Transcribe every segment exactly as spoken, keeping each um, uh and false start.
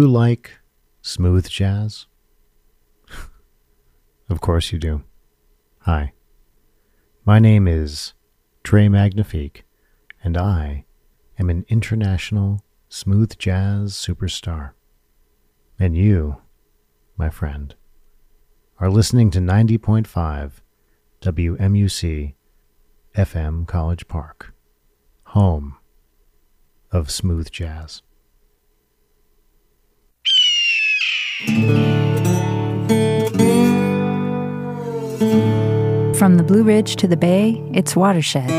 you like smooth jazz? Of course you do. Hi. My name is Trey Magnifique, and I am an international smooth jazz superstar. And you, my friend, are listening to ninety point five W M U C F M College Park, home of smooth jazz. From the Blue Ridge to the Bay, it's Watershed.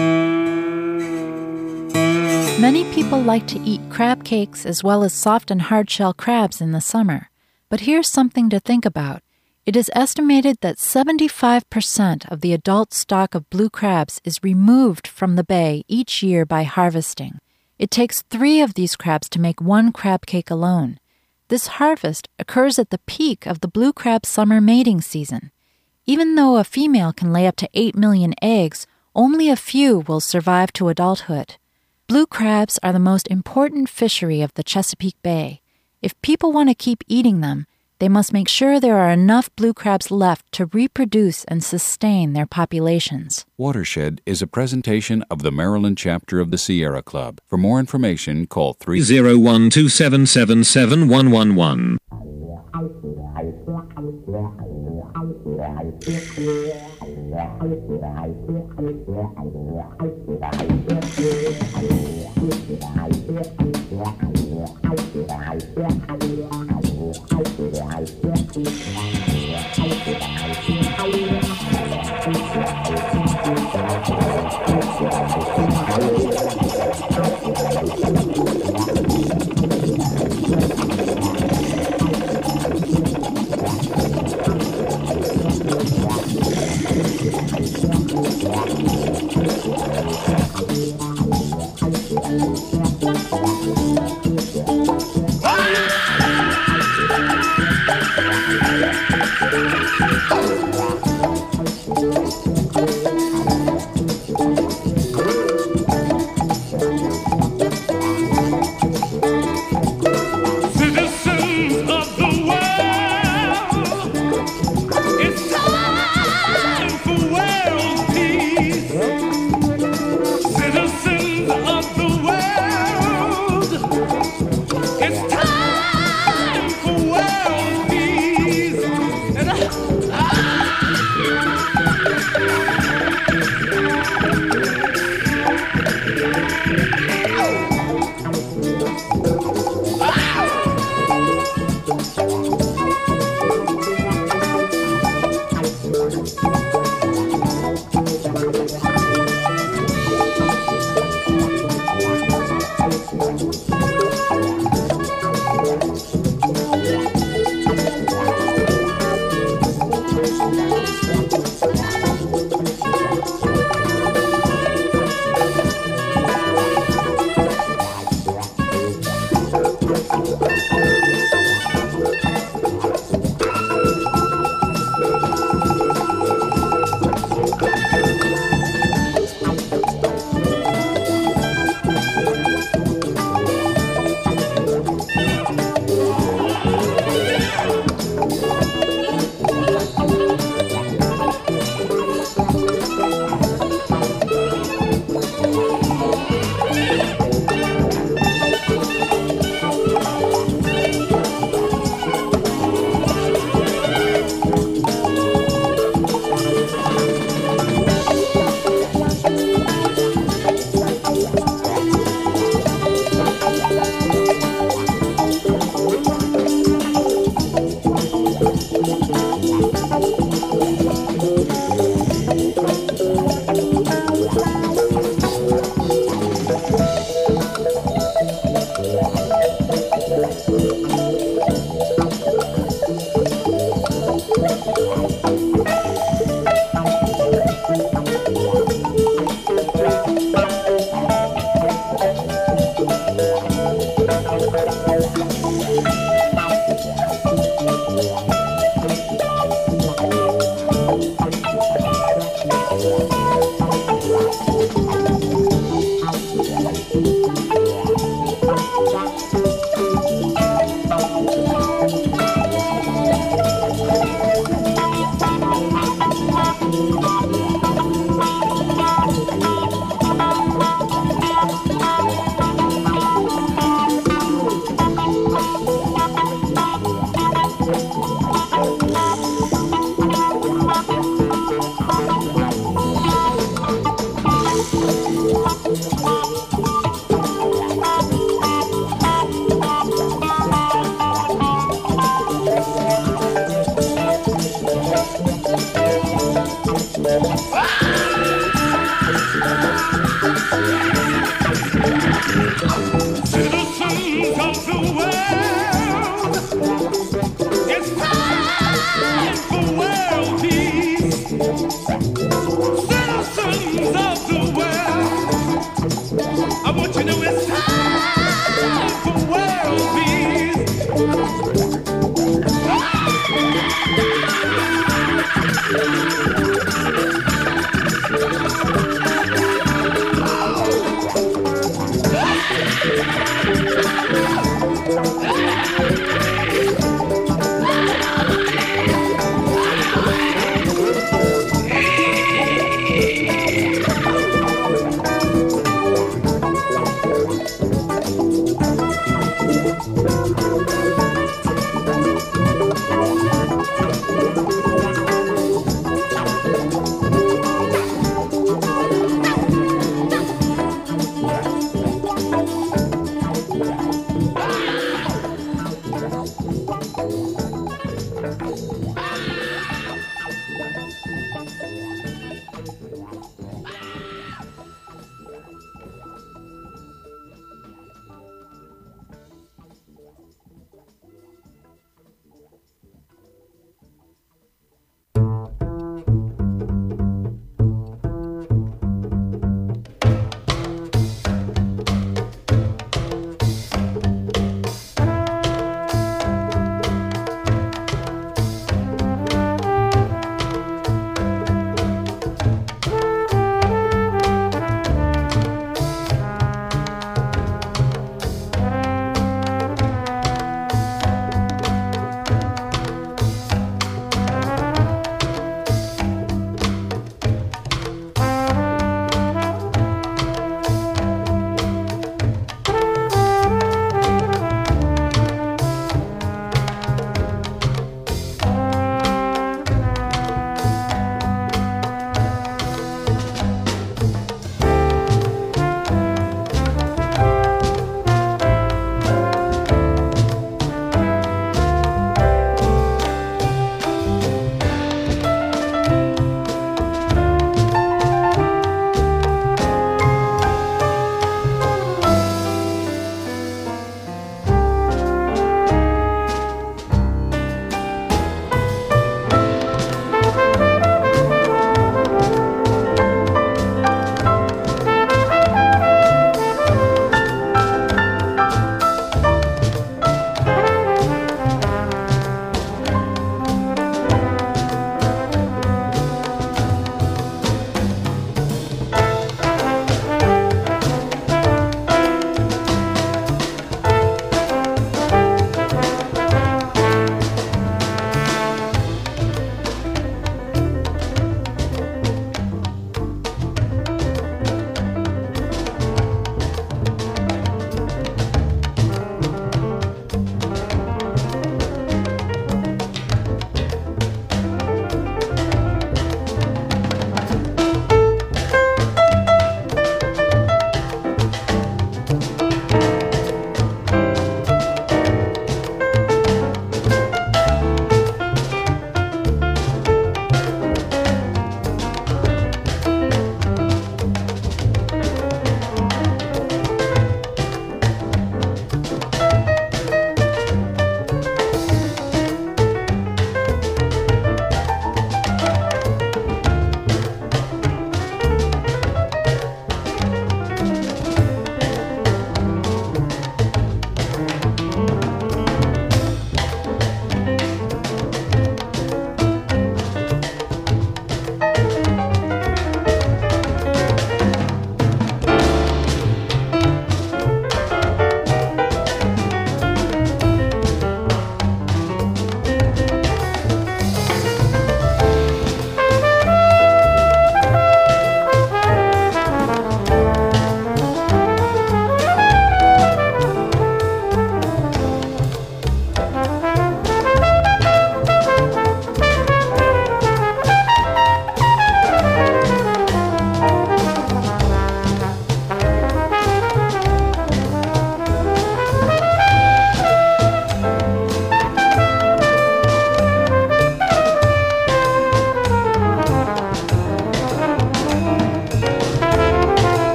Many people like to eat crab cakes as well as soft and hard-shell crabs in the summer. But here's something to think about. It is estimated that seventy-five percent of the adult stock of blue crabs is removed from the bay each year by harvesting. It takes three of these crabs to make one crab cake alone. This harvest occurs at the peak of the blue crab summer mating season. Even though a female can lay up to eight million eggs, only a few will survive to adulthood. Blue crabs are the most important fishery of the Chesapeake Bay. If people want to keep eating them, they must make sure there are enough blue crabs left to reproduce and sustain their populations. Watershed is a presentation of the Maryland chapter of the Sierra Club. For more information, call three oh one, two seven seven, seven one one one. Ah! Citizens of the world, it's time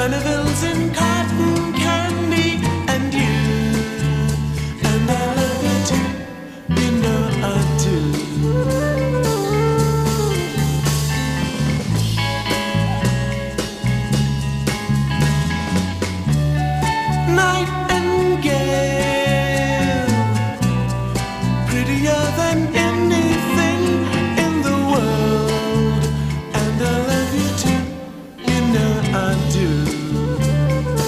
carnivals in cotton candy, and you, and I love you too, you know I do. Nightingale, prettier than anything in the world, and I love you too, you know I do.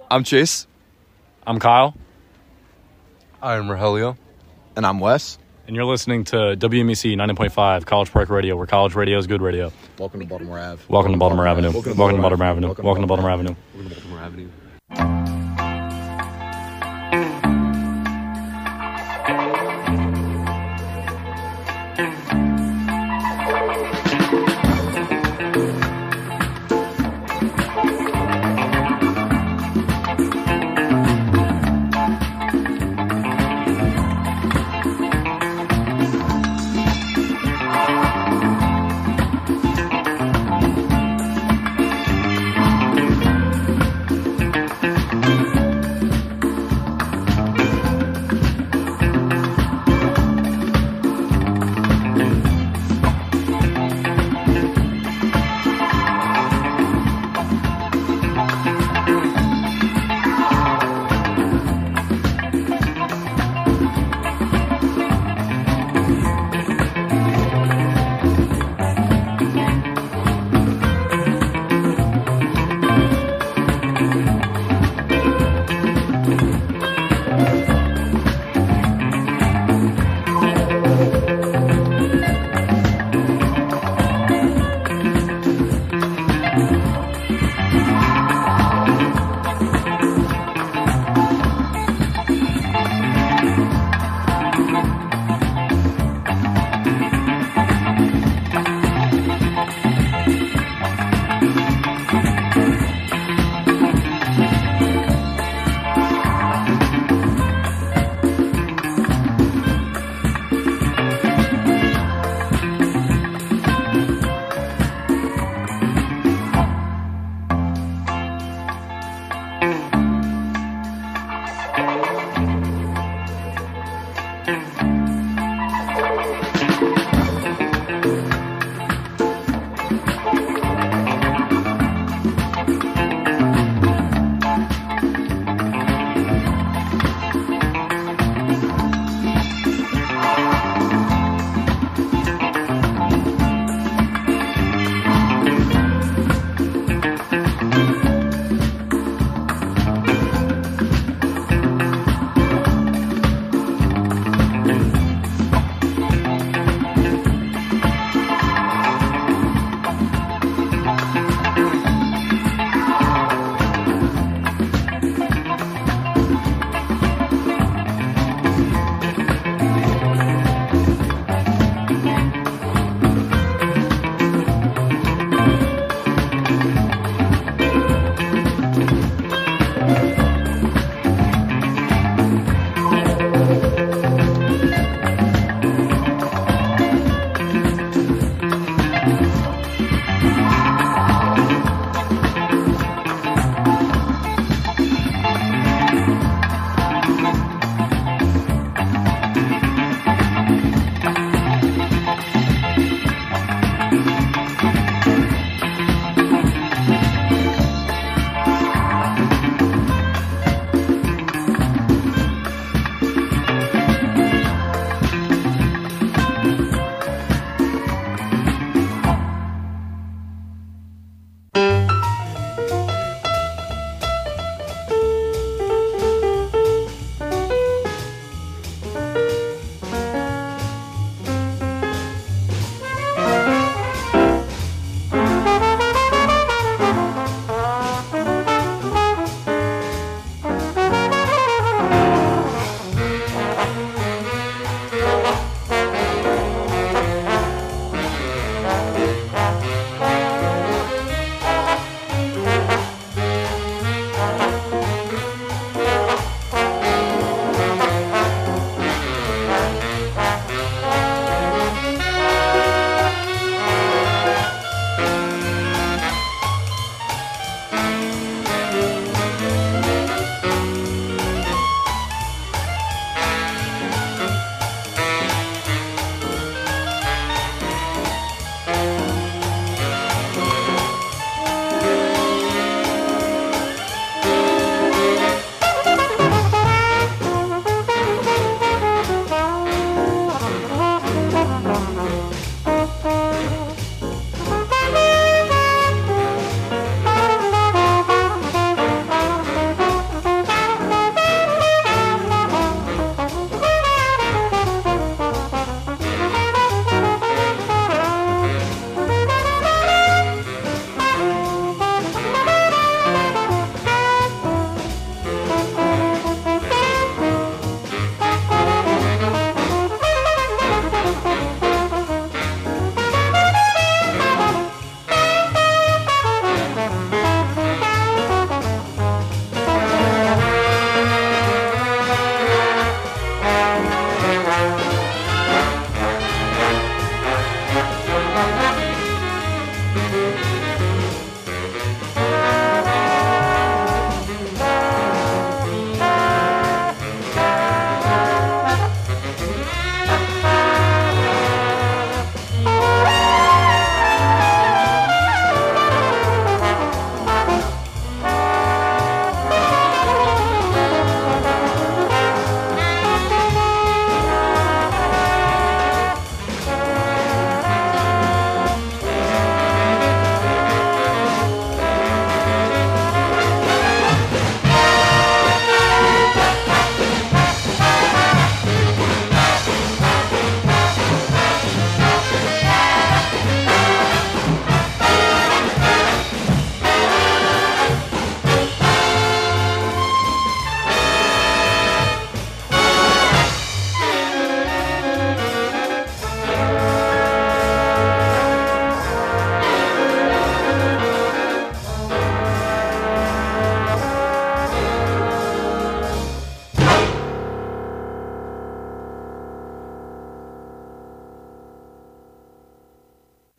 I'm Chase. I'm Kyle. I'm Rogelio. And I'm Wes. And you're listening to W M E C ninety point five College Park Radio, where college radio is good radio. Welcome to Baltimore Ave. Welcome to Baltimore Avenue. Welcome to Baltimore Avenue. Welcome to Baltimore Avenue. Welcome to Baltimore Avenue.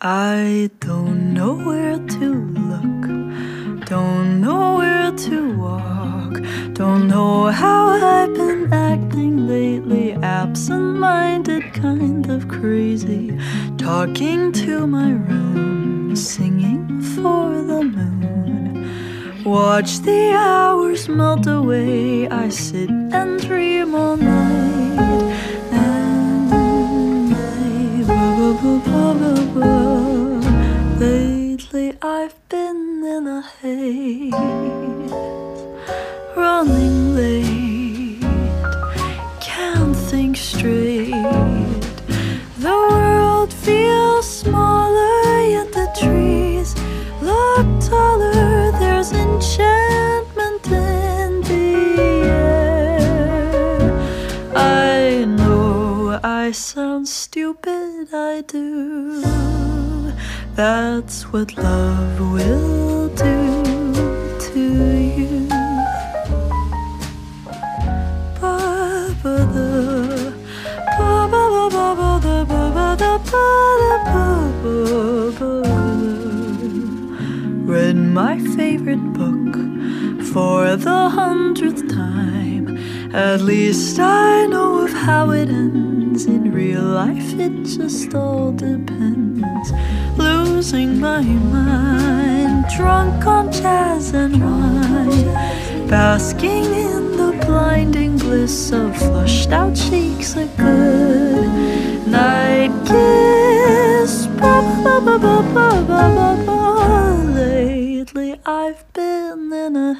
I don't know where to look, don't know where to walk, don't know how I've been acting lately, absent-minded, kind of crazy, talking to my room, singing for the moon. Watch the hours melt away, I sit and dream all night, and I, ba, ba, ba, ba, ba. Lately I've been in a haze, running late, can't think straight. The world feels smaller, yet the trees look taller. There's enchantment in the air. I know I sound stupid, I do. That's what love will do to you. Ba-ba-da, ba-ba-ba-ba-ba-da-ba-da-ba-da-ba-ba. Read my favorite book for the hundredth time. At least I know of how it ends. In real life it just all depends. Losing my mind, drunk on jazz and wine, basking in the blinding bliss of flushed out cheeks, a good night kiss. Ba-ba-ba-ba-ba-ba-ba-ba. Lately I've been in a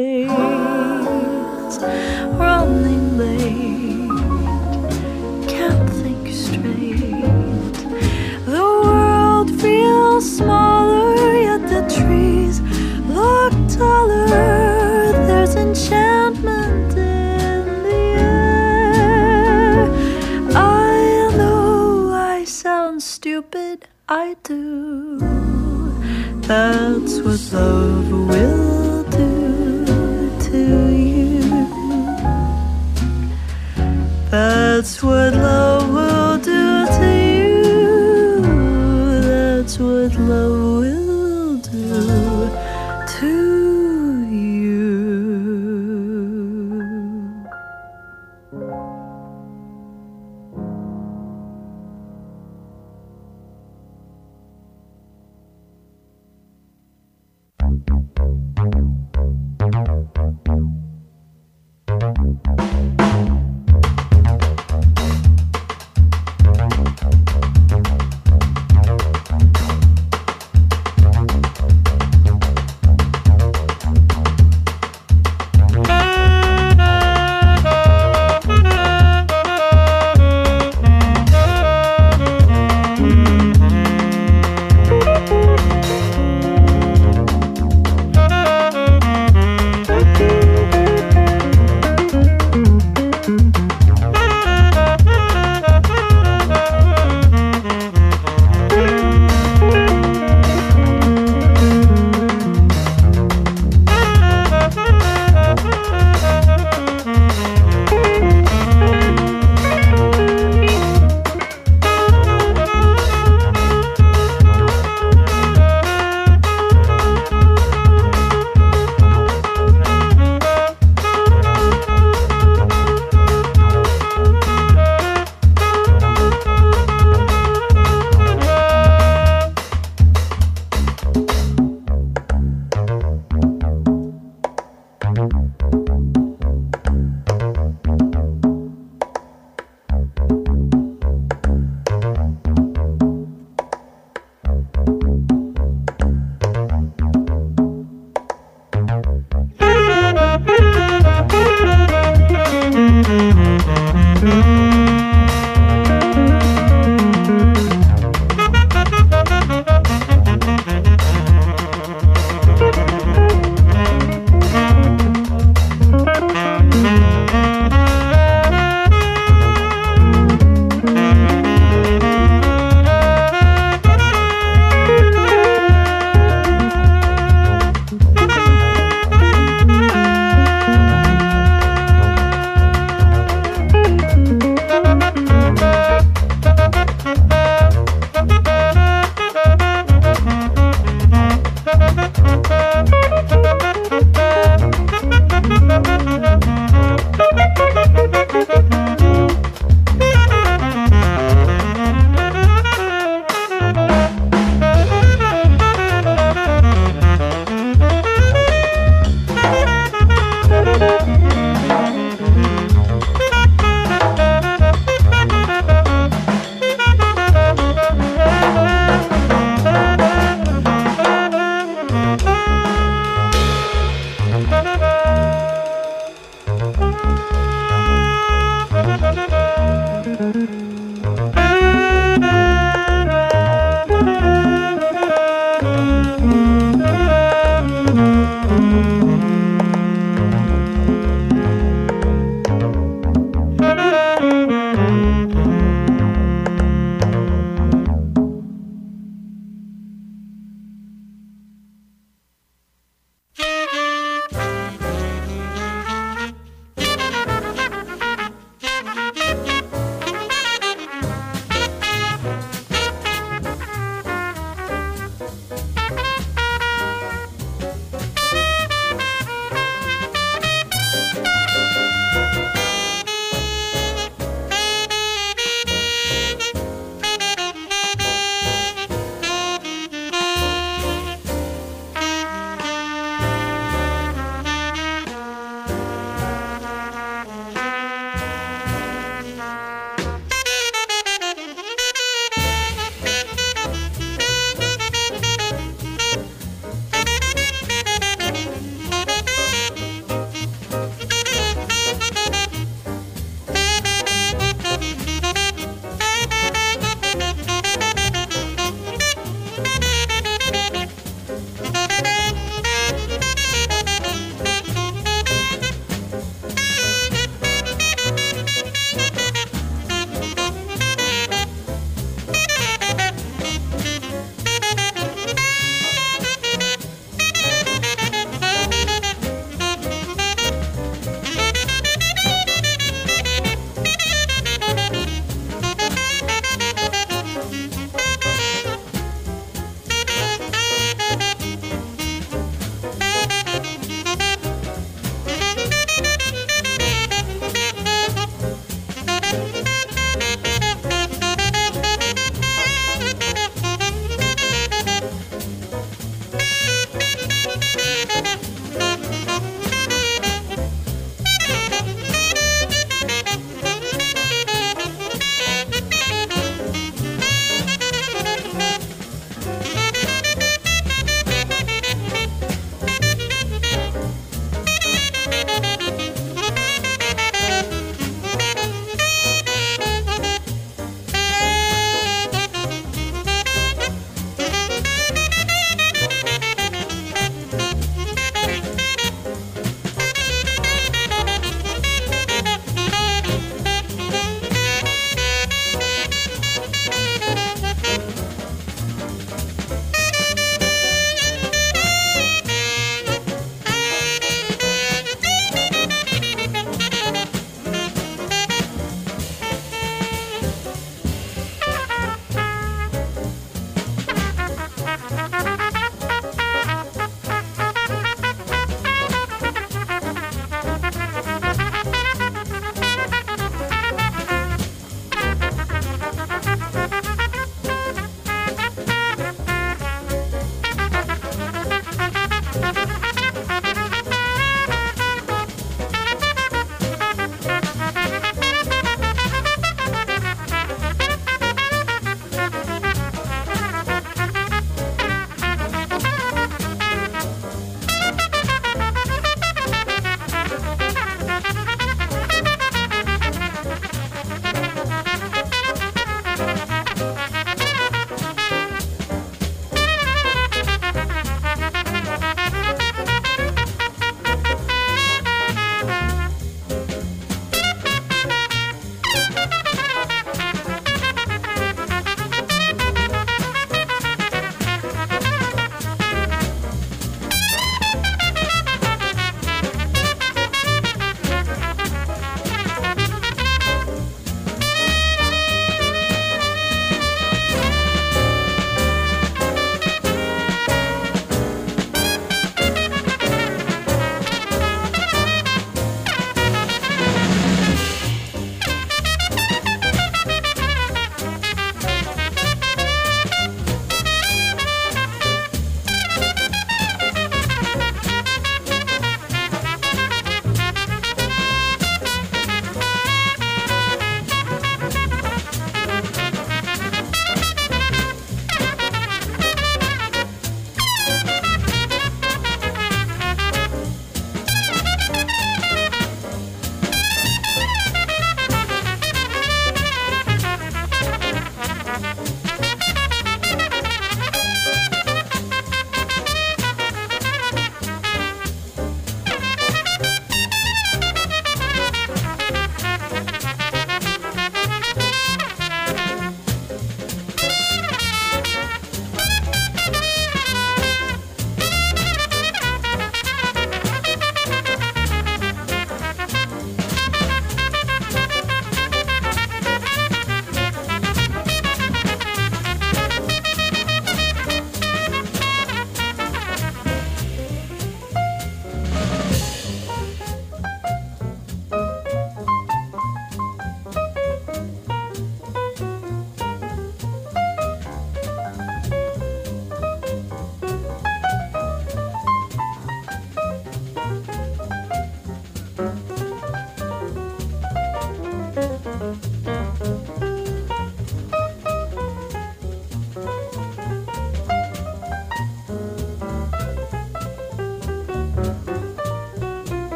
haze, running late, can't think straight. The world feels smaller, yet the trees look taller. There's enchantment in the air. I know I sound stupid, I do. That's what love will do to you. That's what love will do to you. That's what love will do to you.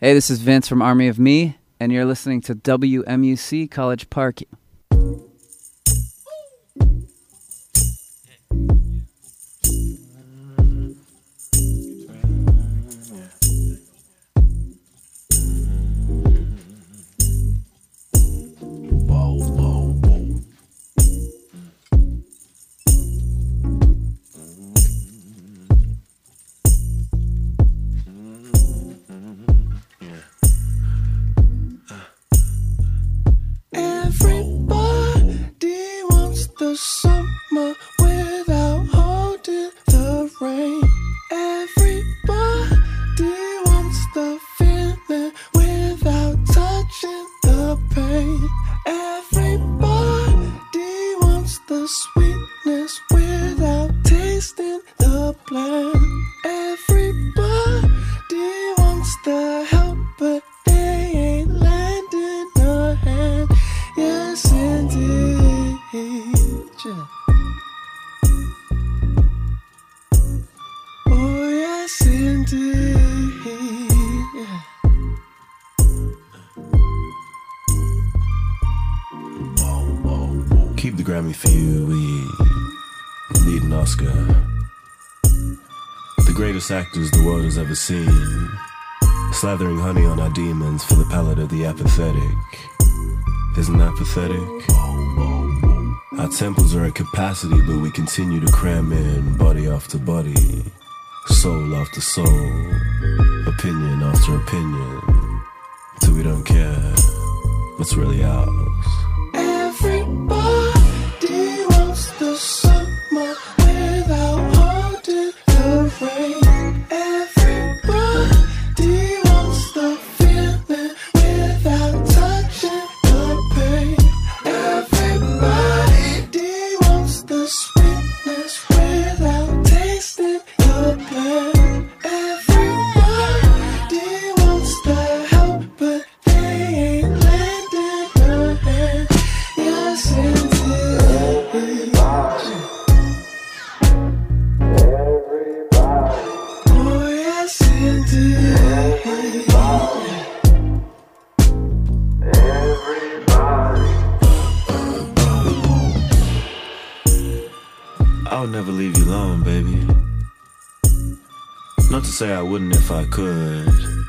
Hey, this is Vince from Army of Me, and you're listening to W M U C College Park. Keep the Grammy for you, we need an Oscar. The greatest actors the world has ever seen, slathering honey on our demons for the palate of the apathetic. Isn't that pathetic? Our temples are at capacity, but we continue to cram in body after body, soul after soul, opinion after opinion, till we don't care what's really ours. Everybody wants the summer without holding the rain. Everybody wants the feeling without touching the pain. Everybody wants the sweetness without tasting the pain. Everybody wants the help, but they ain't lending a hand. Yes, indeed. Oh, yes, indeed. I would never leave you alone, baby. Not to say I wouldn't if I could.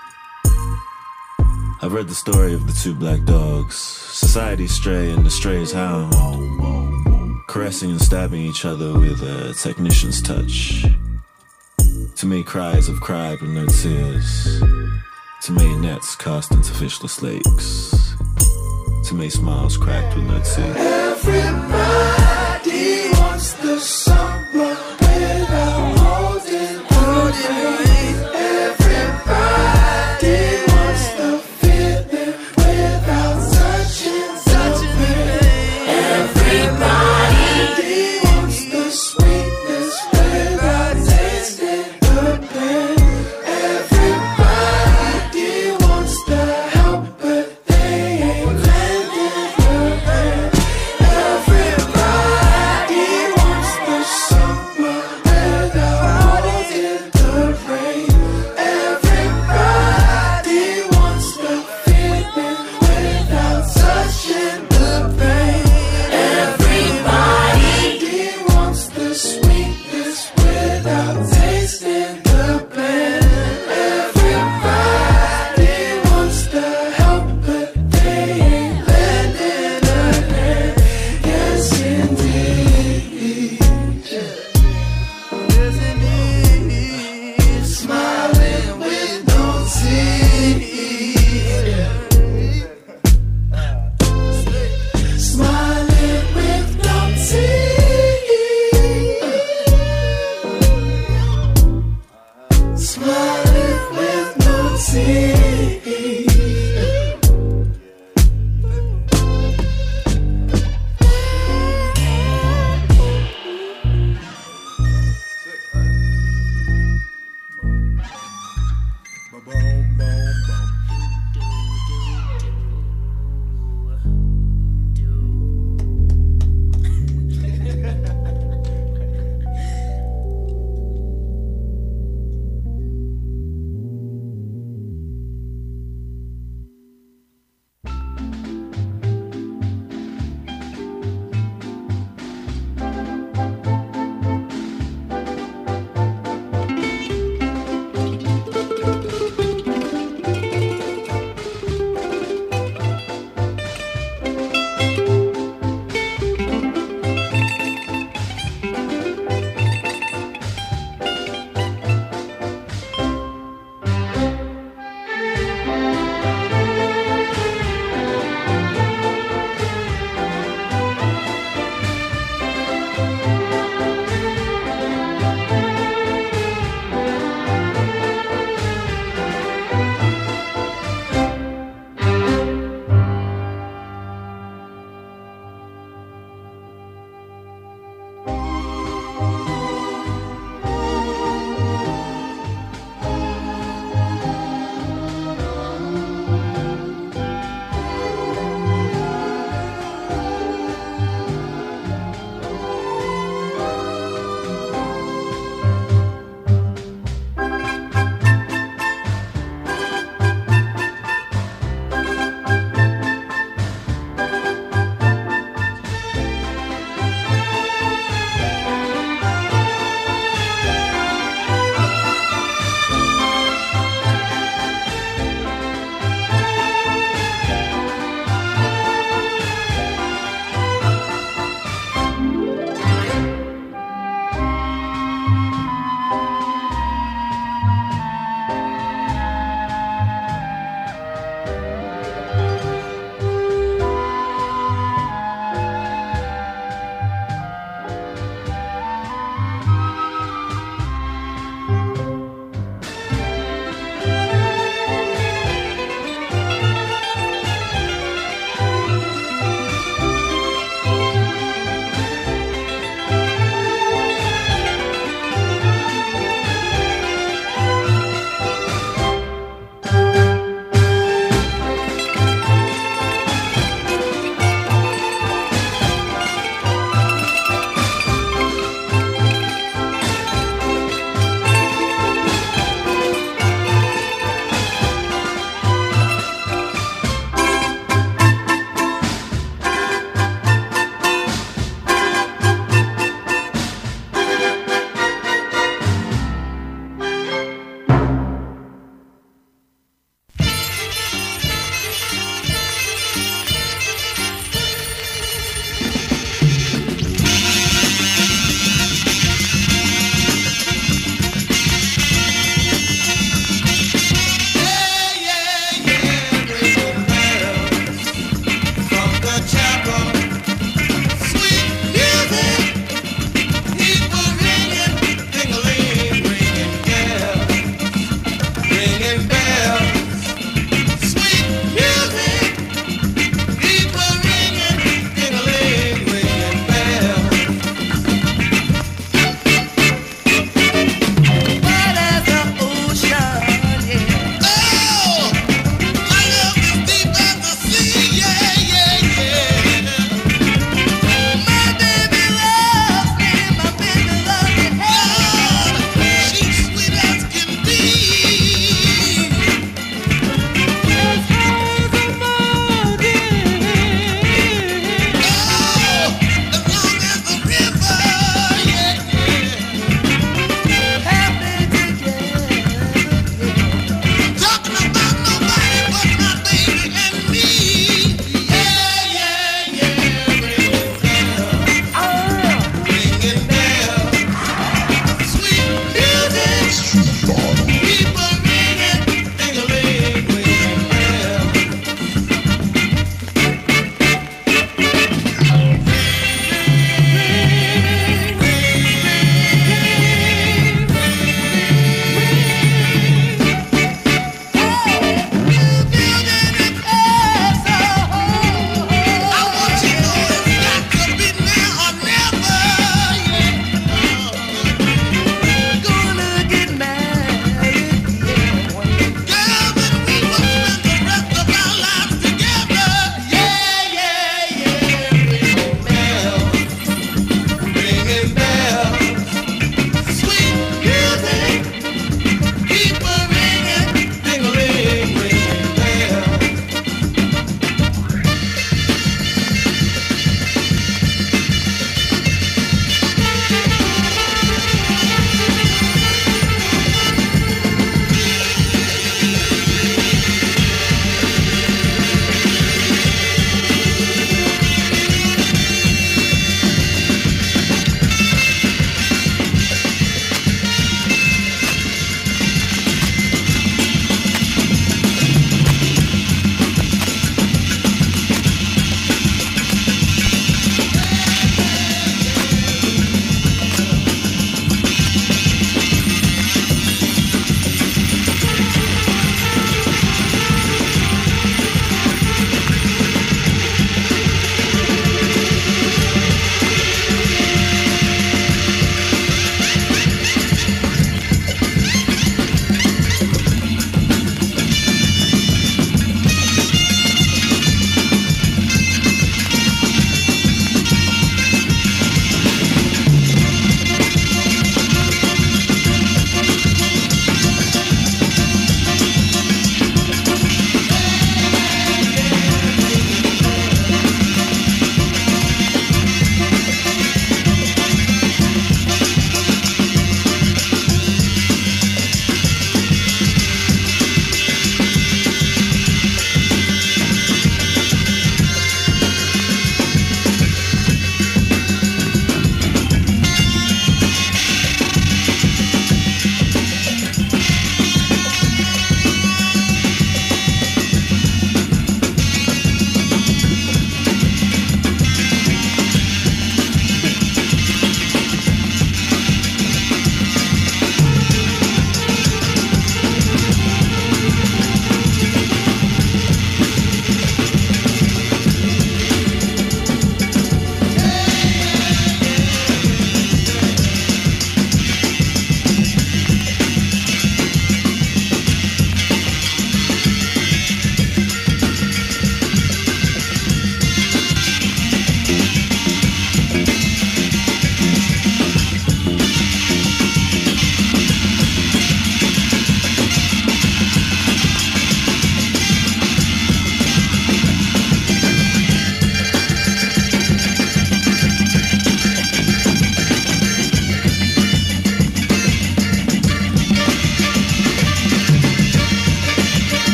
I've read the story of the two black dogs, society's stray and the stray's hound, caressing and stabbing each other with a technician's touch. To make cries have cried with no tears, to make nets cast into fishless lakes, to make smiles cracked with no teeth. Everybody wants the sun.